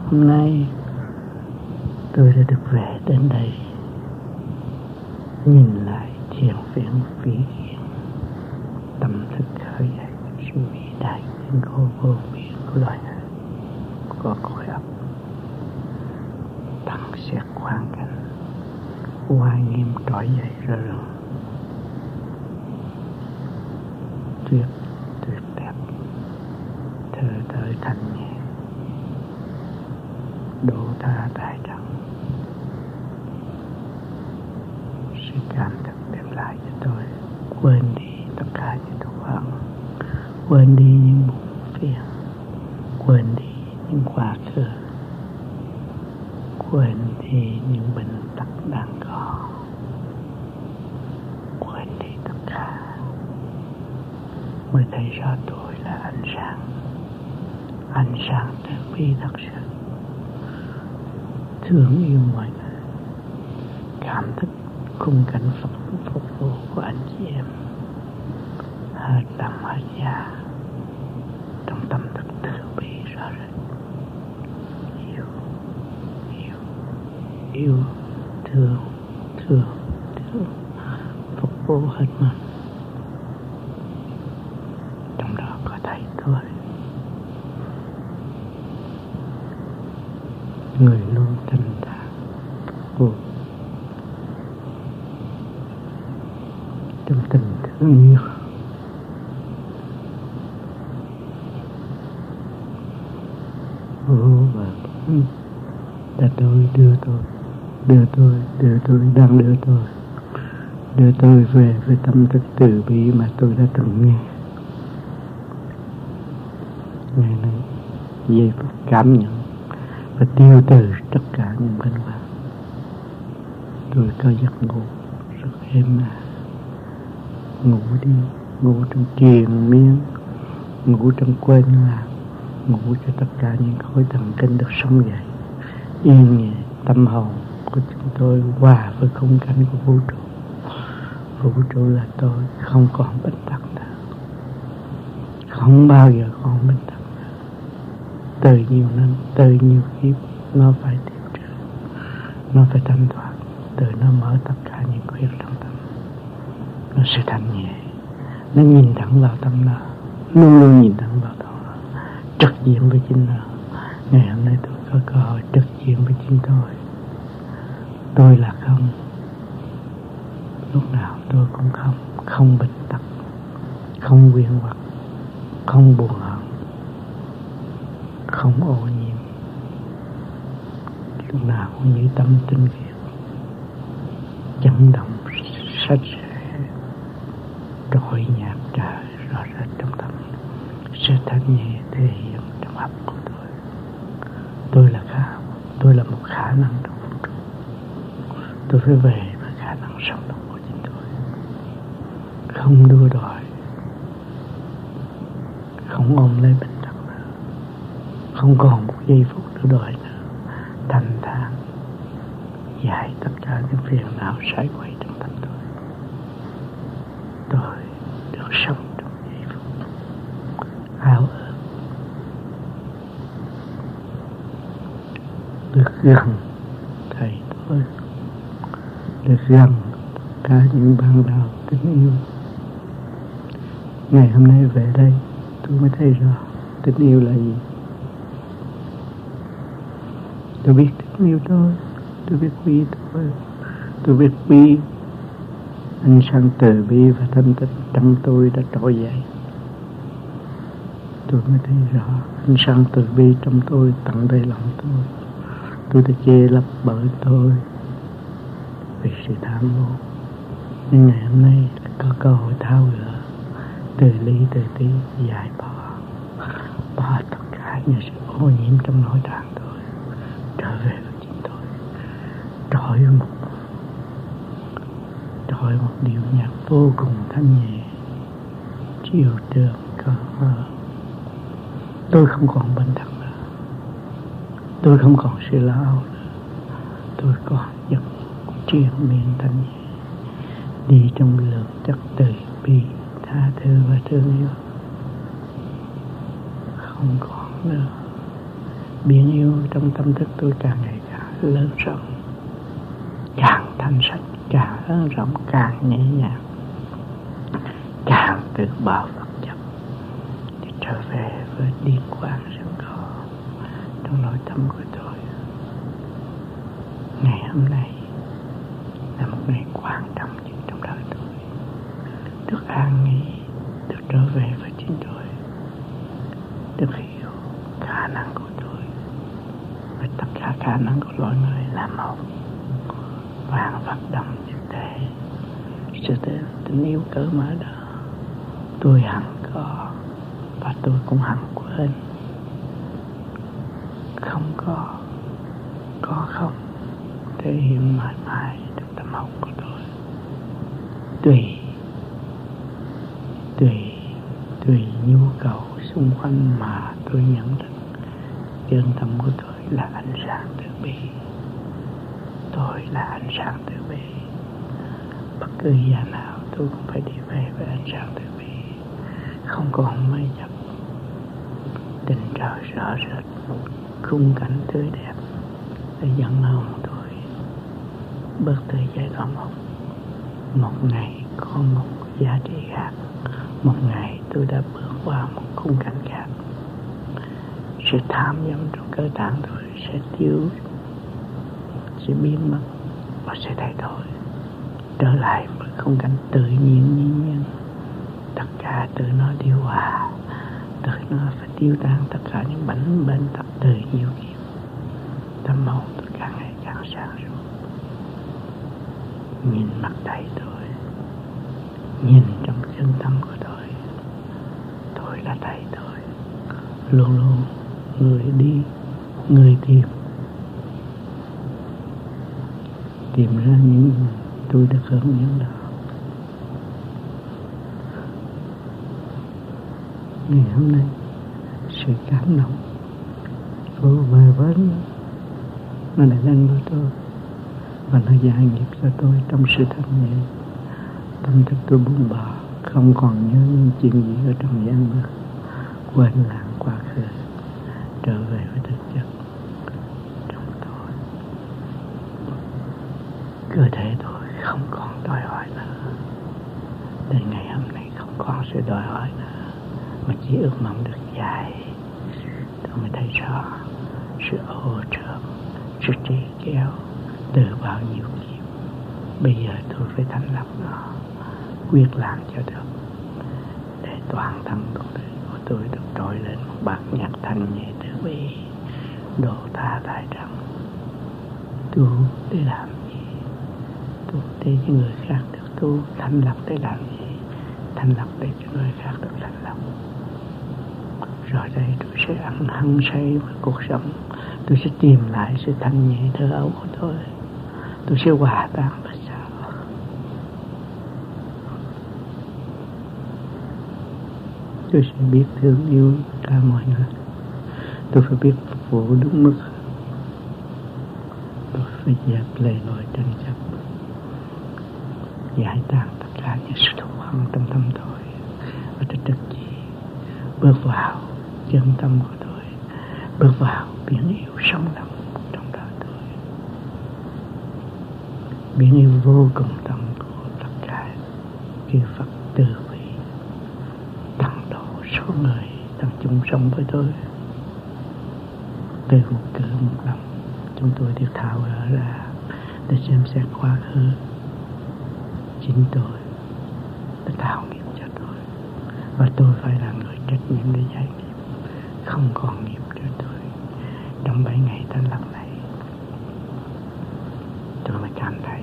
Hôm nay tôi đã được về đến đây, nhìn lại thiền viện vĩ hiện, tâm thức khởi dậy sự vĩ đại đến cô vô biên của loài người, của khối óc, tăng xét hoàn cảnh hoa nghiêm trỗi dậy rơ rừng, tuyệt đẹp, thơ tới thanh nhẹ, độ tha đại trần. Sự cảm thức đem lại cho tôi quên đi tất cả những thù hận, quên đi những buồn phiền, quên đi những quá khứ, quên đi những bệnh tật đang có, quên đi tất cả, mới thấy rõ tôi là ánh sáng từ bi thật sự, thương yêu mọi người, cảm thức khung cảnh phục vụ của anh chị em, hết lòng hết dạ, trong tâm thức từ bi rõ rệt, yêu thương, phục vụ hết mình. Trong đó có thầy tôi, người luôn thanh thản phục vụ trong tình thương yêu. Và đã đưa tôi về với tâm thức từ bi mà tôi đã từng nghe. Ngày nay giây phút cảm nhận và tiêu trừ tất cả những bệnh hoạn. Tôi có giấc ngủ rất êm ả, ngủ đi, ngủ trong triền miên, ngủ trong quên lạc, ngủ cho tất cả những khối thần kinh được sống dậy, yên nhẹ. Tâm hồn của chúng tôi hòa với khung cảnh của vũ trụ. Vũ trụ là tôi, không còn bệnh tật nữa, không bao giờ còn bệnh tật nữa. Từ nhiều năm, từ nhiều kiếp, nó phải tiêu trừ, nó phải thanh thoát, từ nó mở tất cả những khuyết trong tâm. Nó sẽ thanh nhẹ, nó nhìn thẳng vào tâm nó, luôn luôn nhìn thẳng vào tâm nó, trực diện với chính nó. Ngày hôm nay tôi có cơ hội trực diện với chính tôi. Tôi là không, lúc nào tôi cũng không bệnh tật, không quyến hoặc, không buồn hận, không ô nhiễm, lúc nào cũng như tâm tinh khiết, chấn động sạch sẽ, trôi nhạc trời rõ rệt trong tâm, sự thanh nhẹ thể hiện trong hấp của tôi. Tôi là tôi là một khả năng trong vũ trụ. Tôi phải về với khả năng sống động của chính tôi, không đua đòi, không ôm lấy bệnh tật nữa, không còn một giây phút đua đòi nữa, thanh thản giải tất cả những phiền não sải quay trong tâm tôi. Tôi được sống trong giây phút áo ước, được gần thầy tôi, được gần cả những bạn đạo tình yêu. Ngày hôm nay về đây tôi mới thấy rõ tình yêu là gì. Tôi biết tình yêu tôi biết quý tôi biết quý ánh sáng từ bi và thanh tịnh trong tôi đã trỗi dậy. Tôi mới thấy rõ ánh sáng từ bi trong tôi tận đầy lòng tôi. Tôi đã che lấp bởi tôi vì sự tham vô. Nhưng ngày hôm nay có cơ hội tháo gỡ, từ ly từ tí, giải bỏ tất cả những sự ô nhiễm trong nội tạng tôi, trở về với chính tôi, trỗi một điệu nhạc vô cùng thanh nhẹ, chiều trường cờ mơ. Tôi không còn bệnh tật nữa, tôi không còn sự lo âu nữa, tôi còn giấc triền miên thanh nhẹ, đi trong lượng chất từ bi, tha thứ và thương yêu. Không còn nữa, Biển yêu trong tâm thức tôi càng ngày càng lớn rộng, càng thanh sạch, càng lớn rộng, càng nhẹ nhàng, càng từ bỏ vật chất để trở về với điên quang sẵn có trong nội tâm của tôi. Ngày hôm nay là một ngày quan trọng nhất trong đời tôi, được an nghỉ, được trở về với chính tôi, được hiểu khả năng của tôi và tất cả khả năng của loài người là một. Vạn vật đồng nhất thể, sự tình yêu cởi mở đó tôi hằng có và tôi cũng hằng quên. Không có không thể hiện mãi mãi trong tâm hồn của tôi. Tùy nhu cầu xung quanh mà tôi nhận được chân tâm của tôi là ánh sáng từ bi. Tôi là ánh sáng từ bi. Bất cứ giờ nào tôi cũng phải đi về với ánh sáng từ bi, không còn mây dập. Tình trời rõ rệt, khung cảnh tươi đẹp để dẫn hồn tôi bước từ giai đoạn một ngày có một giá trị khác. Một ngày tôi đã bước qua một khung cảnh khác. Sự tham vọng trong cơ tạng tôi sẽ biến mất và sẽ thay đổi, trở lại với khung cảnh tự nhiên nhiên nhân. Tất cả từ nó điều hòa, từ nó phải tiêu tan tất cả những bệnh tật từ nhiều kiếp. Tâm hồn tôi càng ngày càng sáng suốt. Nhìn mặt thầy tôi, nhìn trong chân tâm của tôi là thầy tôi. Luôn luôn người đi, người tìm ra những tôi được hướng dẫn đó. Ngày hôm nay sự cảm động vô bờ bến nó đã đến với tôi và nó giải nghiệp cho tôi trong sự thanh nhẹ. Tâm thức tôi buông bỏ, không còn nhớ những chuyện gì ở trong gian vật, quên lãng quá khứ, trở về với thực chất trong tôi. Cơ thể tôi không còn đòi hỏi nữa. Đến ngày hôm nay không còn sự đòi hỏi nữa, mà chỉ ước mong được dài. Tôi mới thấy rõ sự ô trộm, sự trì kéo từ bao nhiêu kiếp. Bây giờ tôi phải thành lập nó, quyết làm cho được, để toàn thân của tôi được trỗi lên một bản nhạc thanh nhẹ từ bi, độ tha tại trần. Tu để làm gì? Tu để cho người khác được tu. Thành lập để làm gì? Thành lập để cho người khác được thành lập. Rồi đây tôi sẽ ăn hăng say với cuộc sống. Tôi sẽ tìm lại sự thanh nhẹ thơ ấu của tôi. Tôi sẽ hòa tan với sao. Tôi sẽ biết thương yêu cả mọi người. Tôi phải biết phục vụ đúng mức. Tôi phải dẹp lề lối tranh chấp, giải tán tất cả những sự thù hằn trong tâm tôi. Và tôi trực chỉ bước vào chân tâm của tôi, bước vào biển yêu sống động trong đời tôi. Biển yêu vô cùng tâm của tất cả chư Phật từ bi tăng độ số người đang chung sống với tôi. Từ một cử một lòng, chúng tôi được tháo gỡ ra để xem xét quá khứ. Chính tôi đã tạo nghiệp cho tôi, và tôi phải là người trách nhiệm để giải nghiệp. Không còn nghiệp cho tôi. Trong 7 ngày thanh lập này, tôi mới cảm thấy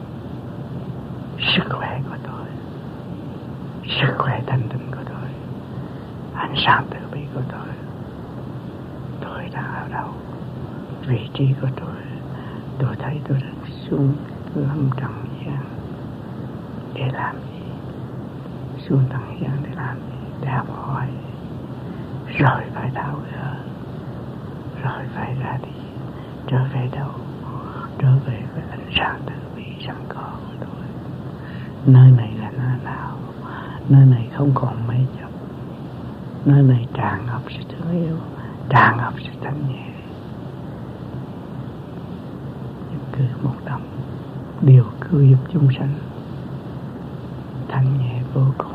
sức khỏe của tôi, sức khỏe thanh tịnh của tôi, ánh sáng từ bi của tôi đang ở đâu, vị trí của tôi thấy tôi đang xuống lâm trần gian để làm gì, xuống trần gian để làm gì, để học hỏi, rồi phải tháo gỡ, rồi phải ra đi, trở về đâu, trở về với ánh sáng từ bi sẵn có của tôi. Nơi này là nơi nào? Nơi này không còn mây chập, nơi này tràn ngập sự thương yêu, tràn ngập sự thanh nhẹ, cử một động, điều cứu giúp chúng sanh, thanh nhẹ vô cùng.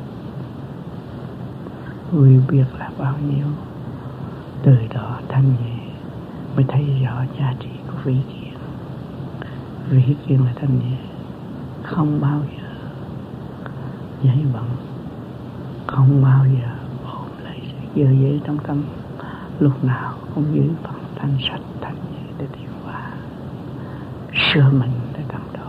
Vui biết là bao nhiêu, từ đó thanh nhẹ mới thấy rõ giá trị của vĩ kiến. Vĩ kiến là thanh nhẹ, không bao giờ giấy bận, không bao giờ ôm lấy sự dơ giấy trong tâm, lúc nào cũng giữ phần thanh sạch thanh nhẹ để tiến hóa, sửa mình để tầm độ.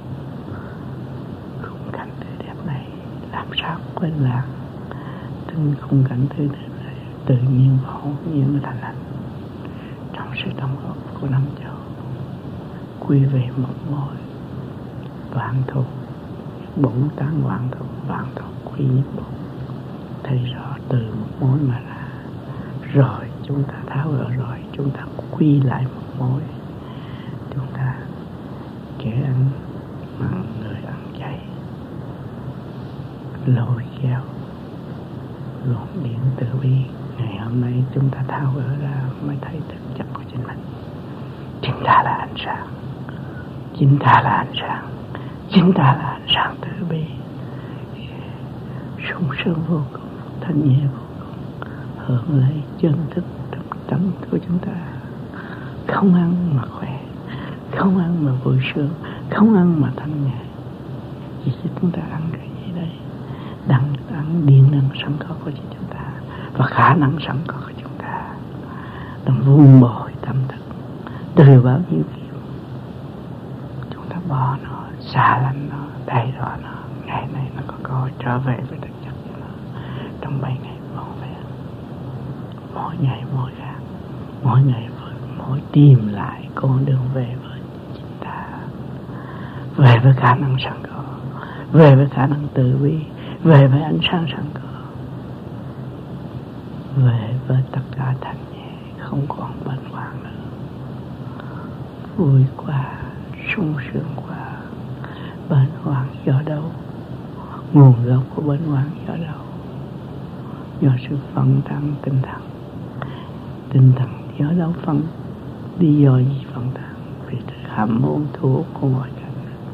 Khung cảnh tươi đẹp này làm sao quên lãng, từng khung cảnh tươi đẹp này tự nhiên và hồn nhiên thành lành trong sự đóng góp của năm châu, quy về một mối vạn thù, bổn tán vạn thù, vạn thù quy nhất bổn. Thấy rõ từ một mối mà ra, rồi chúng ta tháo gỡ, rồi chúng ta quy lại một mối. Chúng ta kẻ ăn mặn, người ăn chay, lôi kéo luồng điển từ bi. Ngày hôm nay chúng ta tháo gỡ ra mới thấy thực chất của chính mình. Chính ta là ánh sáng, chính ta là ánh sáng, chính ta là ánh sáng từ bi, sung sướng vô cùng, thanh nhẹ vô cùng, hưởng lấy chân thức trong tâm của chúng ta. Không ăn mà khỏe, không ăn mà vui sướng, không ăn mà thanh nhẹ. Chỉ chúng ta ăn cái gì đây? Đang ăn điện năng sẵn có của chúng ta và khả năng sẵn có của chúng ta. Đang vun bồi tâm thức từ bao nhiêu kiếp, chúng ta bỏ nó, xa lánh nó, thay rõ nó. Ngày nay nó có cơ hội trở về với thực chất của nó trong 7 ngày vọn vẹn. Mỗi ngày mỗi khác, mỗi ngày mỗi tìm lại con đường về với chính ta, về với khả năng sẵn có, về với khả năng từ bi, về với ánh sáng sẵn có, về với tất cả thanh nhẹ, không còn bận hoang nữa. Vui quá, sung sướng quá. Bận hoang do đâu? Nguồn gốc của bận hoang do đâu? Do sự phân tăng tinh thần. Tinh thần do đâu phân? Lý do gì phân tăng? Vì sự ham muốn thu hút của ngoại cảnh.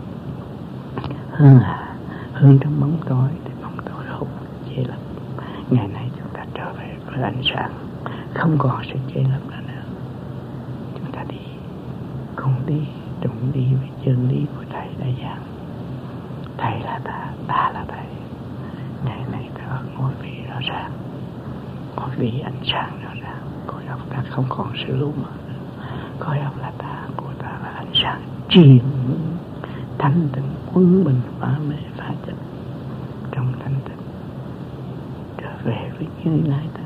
Hơn trong bóng tối thì bóng tối hút chế lấp. Ngày nay chúng ta trở về với ánh sáng, không còn sự chế lấp nữa. Chúng ta đi, cùng đi, trùng đi với chân lý của Thầy đã giảng. Thầy là ta, ta là Thầy. Ngày nay ta ở ngôi vị rõ ràng, ngôi vị ánh sáng rõ ràng. Cõi óc ta không còn sự lu mờ nữa. Cõi óc là ta, của ta là ánh sáng triền thanh tịnh, quân bình phá mê phá chấp trong thanh tịnh, trở về với như lai tịnh.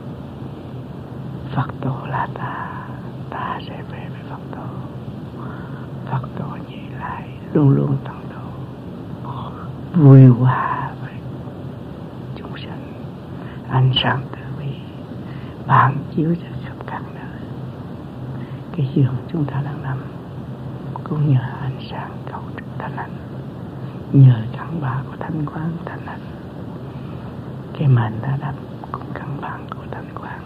Phật tổ là ta, ta sẽ về với Phật tổ. Phật tổ như lai luôn luôn tận độ, vui hòa với chúng sanh, ánh sáng từ bi ban chiếu cho khắp các nơi. Cái giường chúng ta đang nằm cũng nhờ ánh sáng cấu trúc thanh ánh, nhờ căn bản của thanh quang thanh ánh. Cái mền ta đắp cũng căn bản của thanh quang,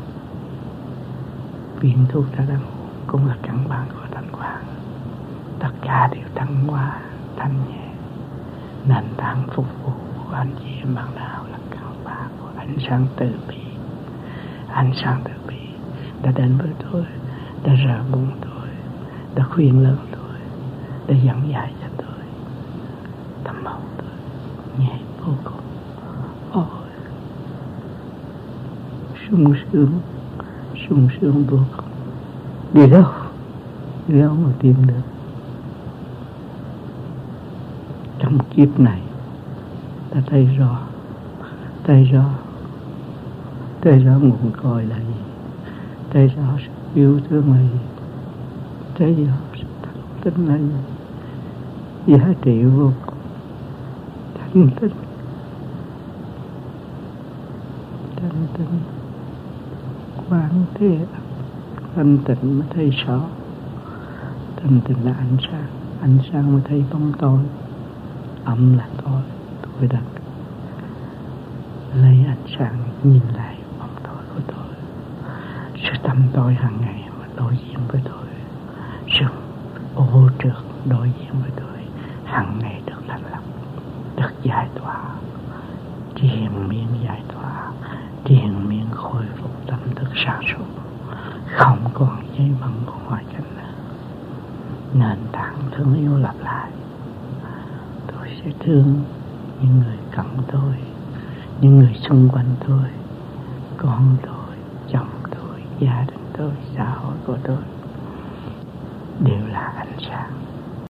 viên thuốc ta đang uống cũng là căn bản của thanh quang. Tất cả đều thăng hoa thanh nhẹ. Nền tảng phục vụ của anh chị em bạn nào là căn bản của ánh sáng từ bi. Ánh sáng từ bi đã đến với tôi, đã rờ bụng tôi, đã khuyên lớn tôi, đã dẫn dạy cho tôi. Tâm hồn tôi nhẹ vô cùng. Ôi, sung sướng vô cùng. Đi đâu mà tìm được. Trong kiếp này ta thấy rõ nguồn cội là gì, thấy rõ sự yêu thương là gì, thấy rõ sự thành tín là gì. Giá trị vô cùng. Thanh tịnh quán thế, thanh tịnh mới thấy rõ. Thanh tịnh là ánh sáng mới thấy bóng tối. Âm là tối đặt lấy ánh sáng nhìn lại bóng tối của tôi. Sự tâm tôi hàng ngày mà đối diện với tôi, sự ô trượt đối diện với tôi hằng ngày được thanh lọc, được giải tỏa, triền miên giải tỏa, triền miên khôi phục tâm thức sáng suốt, không còn dây vần của ngoại cảnh nữa. Nền tảng thương yêu lặp lại. Tôi sẽ thương những người cận tôi, những người xung quanh tôi, con tôi, chồng tôi, gia đình tôi, xã hội của tôi đều là ánh sáng.